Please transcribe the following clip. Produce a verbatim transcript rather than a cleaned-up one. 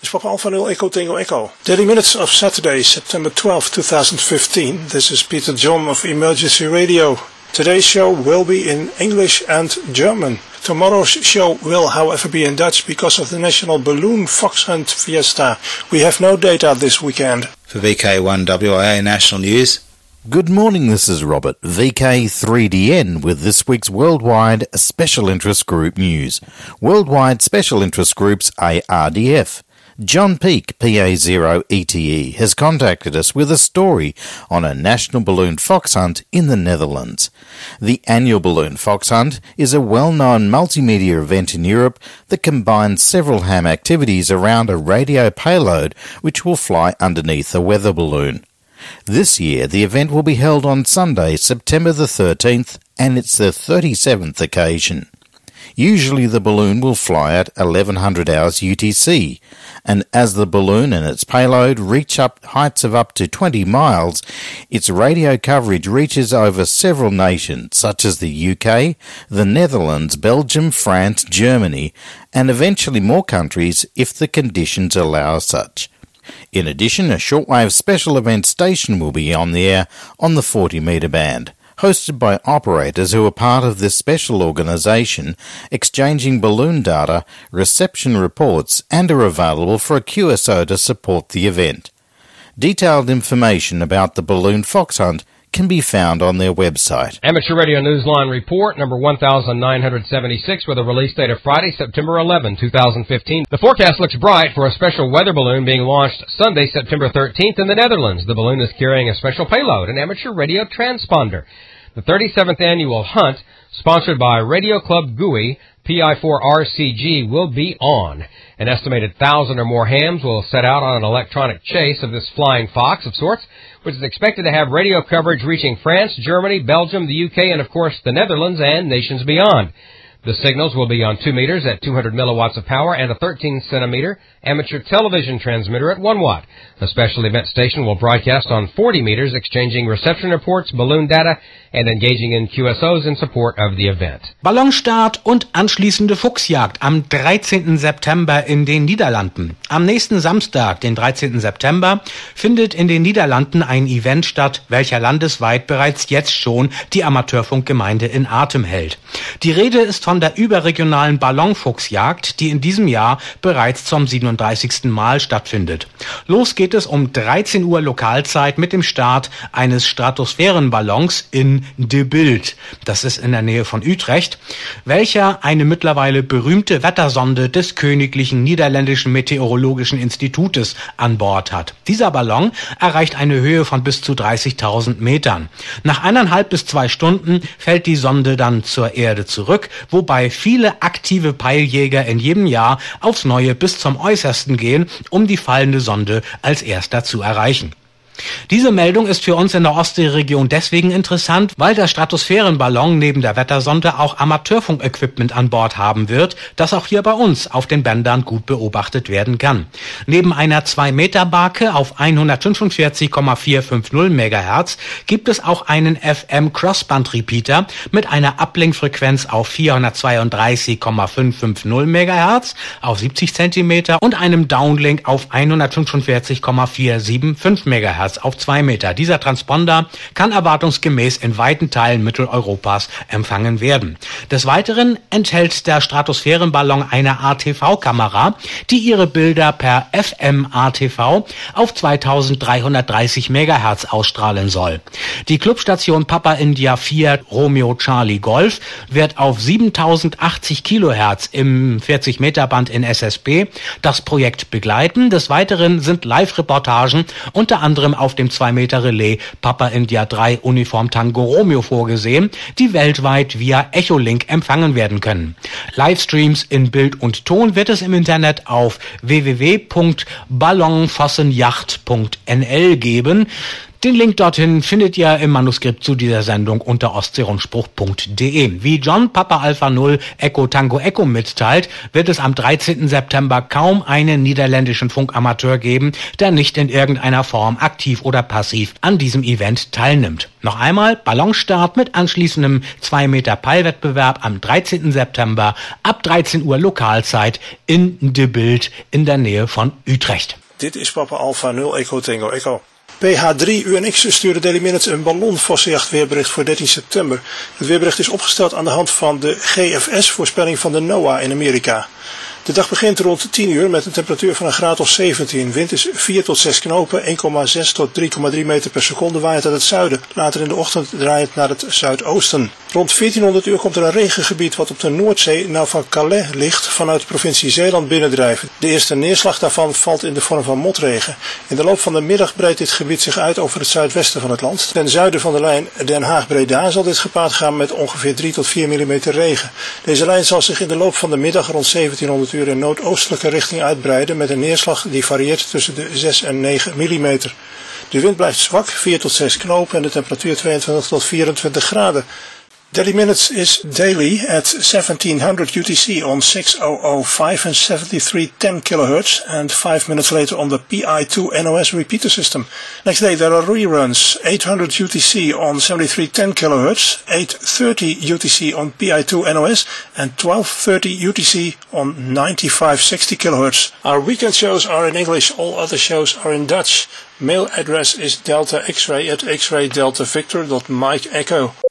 Papa Alpha Nil Echo Tango Echo. Daily Minutes of Saturday, September twelfth, twenty fifteen. This is Peter John of Emergency Radio. Today's show will be in English and German. Tomorrow's show will, however, be in Dutch because of the National Balloon Fox Hunt Fiesta. We have no data this weekend. For V K one W I A National News. Good morning, this is Robert, V K three D N, with this week's Worldwide Special Interest Group news. Worldwide Special Interest Groups A R D F. John Peake, P A zero E T E, has contacted us with a story on a national balloon fox hunt in the Netherlands. The annual Balloon Fox Hunt is a well-known multimedia event in Europe that combines several ham activities around a radio payload which will fly underneath a weather balloon. This year, the event will be held on Sunday, September the thirteenth, and it's the thirty-seventh occasion. Usually the balloon will fly at eleven hundred hours U T C, and as the balloon and its payload reach up heights of up to twenty miles, its radio coverage reaches over several nations such as the U K, the Netherlands, Belgium, France, Germany, and eventually more countries if the conditions allow such. In addition, a shortwave special event station will be on the air on the forty metre band, hosted by operators who are part of this special organisation, exchanging balloon data, reception reports, and are available for a Q S O to support the event. Detailed information about the Balloon Fox Hunt can be found on their website. Amateur Radio Newsline Report, number one thousand nine hundred seventy-six, with a release date of Friday, September eleventh, twenty fifteen. The forecast looks bright for a special weather balloon being launched Sunday, September thirteenth in the Netherlands. The balloon is carrying a special payload, an amateur radio transponder. The thirty-seventh annual hunt, sponsored by Radio Club G U I, P I four R C G, will be on. An estimated thousand or more hams will set out on an electronic chase of this flying fox of sorts, which is expected to have radio coverage reaching France, Germany, Belgium, the U K, and of course the Netherlands and nations beyond. The signals will be on two meters at two hundred milliwatts of power and a thirteen centimeter amateur television transmitter at one watt. A special event station will broadcast on forty meters, exchanging reception reports, balloon data, and engaging in Q S Os in support of the event. Ballonstart und anschließende Fuchsjagd am dreizehnten September in den Niederlanden. Am nächsten Samstag, den dreizehnten September, findet in den Niederlanden ein Event statt, welcher landesweit bereits jetzt schon die Amateurfunkgemeinde in Atem hält. Die Rede ist von der überregionalen Ballonfuchsjagd, die in diesem Jahr bereits zum siebenunddreißigsten Mal stattfindet. Los geht es um dreizehn Uhr Lokalzeit mit dem Start eines Stratosphärenballons in De Bilt, das ist in der Nähe von Utrecht, welcher eine mittlerweile berühmte Wettersonde des Königlichen Niederländischen Meteorologischen Institutes an Bord hat. Dieser Ballon erreicht eine Höhe von bis zu dreißigtausend Metern. Nach eineinhalb bis zwei Stunden fällt die Sonde dann zur Erde zurück, wobei viele aktive Peiljäger in jedem Jahr aufs Neue bis zum Äußersten gehen, um die fallende Sonde als erster zu erreichen. Diese Meldung ist für uns in der Ostseeregion deswegen interessant, weil der Stratosphärenballon neben der Wettersonde auch Amateurfunkequipment an Bord haben wird, das auch hier bei uns auf den Bändern gut beobachtet werden kann. Neben einer zwei Meter Barke auf hundertfünfundvierzig Komma vierhundertfünfzig Megahertz gibt es auch einen F M-Crossband-Repeater mit einer Uplink-Frequenz auf vierhundertzweiunddreißig Komma fünfhundertfünfzig Megahertz auf siebzig Zentimeter und einem Downlink auf hundertfünfundvierzig Komma vierhunderfünfundsiebzig Megahertz auf zwei Meter. Dieser Transponder kann erwartungsgemäß in weiten Teilen Mitteleuropas empfangen werden. Des Weiteren enthält der Stratosphärenballon eine A T V-Kamera, die ihre Bilder per F M A T V auf zweitausenddreihundertdreißig Megahertz ausstrahlen soll. Die Clubstation Papa India vier Romeo Charlie Golf wird auf siebentausendachtzig Kilohertz im vierzig Meter Band in S S B das Projekt begleiten. Des Weiteren sind Live-Reportagen unter anderem auf dem zwei Meter Relais Papa India drei Uniform Tango Romeo vorgesehen, die weltweit via Echolink empfangen werden können. Livestreams in Bild und Ton wird es im Internet auf w w w punkt ballonfossenjacht punkt n l geben. Den Link dorthin findet ihr im Manuskript zu dieser Sendung unter ostseerundspruch punkt de. Wie John Papa Alpha Null Echo Tango Echo mitteilt, wird es am dreizehnten September kaum einen niederländischen Funkamateur geben, der nicht in irgendeiner Form aktiv oder passiv an diesem Event teilnimmt. Noch einmal Ballonstart mit anschließendem zwei Meter Peilwettbewerb am dreizehnten September ab dreizehn Uhr Lokalzeit in De Bilt in der Nähe von Utrecht. Dit is Papa Alpha Null Echo Tango Echo. P H drie U N X stuurde Daily Minutes een ballonvossenjacht weerbericht voor dertien september. Het weerbericht is opgesteld aan de hand van de G F S-voorspelling van de NOAA in Amerika. De dag begint rond tien uur met een temperatuur van een graad of zeventien. Wind is vier tot zes knopen, één komma zes tot drie komma drie meter per seconde waait uit het zuiden. Later in de ochtend draait het naar het zuidoosten. Rond veertienhonderd uur komt er een regengebied wat op de Noordzee, nou van Calais ligt, vanuit de provincie Zeeland binnendrijven. De eerste neerslag daarvan valt in de vorm van motregen. In de loop van de middag breidt dit gebied zich uit over het zuidwesten van het land. Ten zuiden van de lijn Den Haag-Breda zal dit gepaard gaan met ongeveer drie tot vier millimeter regen. Deze lijn zal zich in de loop van de middag rond zeventienhonderd uur in noordoostelijke richting uitbreiden met een neerslag die varieert tussen de zes en negen millimeter. De wind blijft zwak, vier tot zes knopen en de temperatuur tweeëntwintig tot vierentwintig graden. Daily Minutes is daily at seventeen hundred U T C on six thousand five and seventy-three ten kilohertz and five minutes later on the P I two N O S repeater system. Next day there are reruns eight hundred U T C on seventy-three ten kilohertz, eight thirty U T C on P I two N O S and twelve thirty U T C on ninety-five sixty kilohertz. Our weekend shows are in English, all other shows are in Dutch. Mail address is delta x-ray at x ray delta victor dot mike echo.